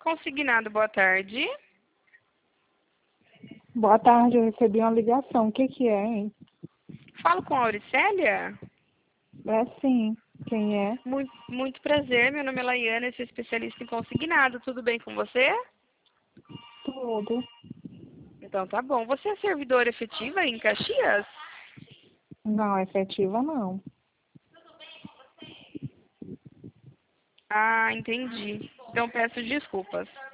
Consignado, boa tarde. Boa tarde, eu recebi uma ligação. O que que é, hein? Falo com a Auricélia? É sim. Quem é? Muito prazer, meu nome é Laiane, eu sou especialista em consignado. Tudo bem com você? Tudo. Então tá bom. Você é servidora efetiva em Caxias? Não, efetiva não. Ah, entendi. Então peço desculpas.